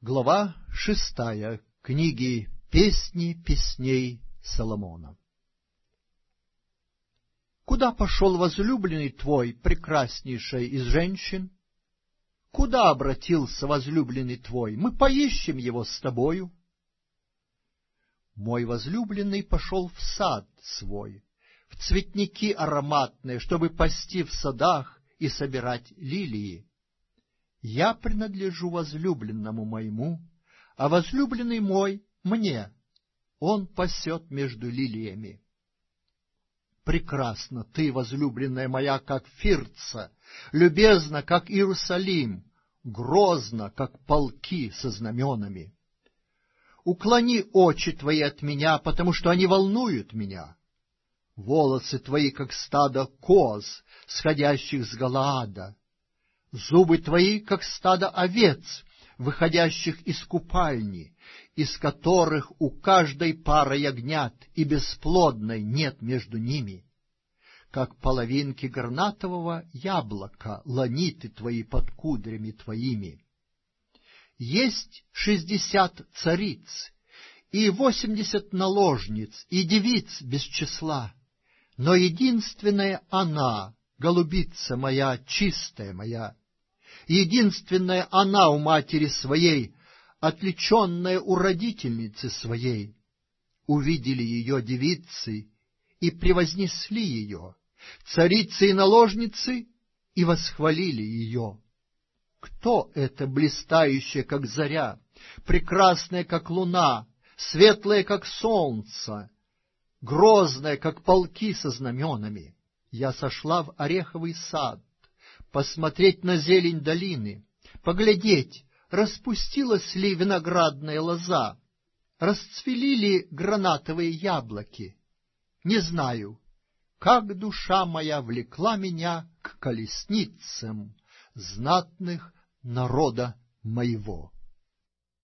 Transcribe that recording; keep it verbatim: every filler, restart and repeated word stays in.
Глава шестая книги «Песни песней Соломона». Куда пошел возлюбленный твой, прекраснейшая из женщин? Куда обратился возлюбленный твой? Мы поищем его с тобою. Мой возлюбленный пошел в сад свой, в цветники ароматные, чтобы пасти в садах и собирать лилии. Я принадлежу возлюбленному моему, а возлюбленный мой мне. Он пасет между лилиями. Прекрасна ты, возлюбленная моя, как Фирца, любезна, как Иерусалим, грозна, как полки со знаменами. Уклони очи твои от меня, потому что они волнуют меня. Волосы твои, как стадо коз, сходящих с Галаада. Зубы твои, как стадо овец, выходящих из купальни, из которых у каждой пара ягнят, и бесплодной нет между ними. Как половинки гранатового яблока ланиты твои под кудрями твоими. Есть шестьдесят цариц, и восемьдесят наложниц, и девиц без числа, но единственная она, голубица моя, чистая моя, единственная она у матери своей, отличенная у родительницы своей. Увидели ее девицы и превознесли ее, царицы и наложницы, и восхвалили ее. Кто это блистающая, как заря, прекрасная, как луна, светлая, как солнце, грозная, как полки со знаменами? Я сошла в ореховый сад, посмотреть на зелень долины, поглядеть, распустилась ли виноградная лоза, расцвели ли гранатовые яблоки. Не знаю, как душа моя влекла меня к колесницам знатных народа моего.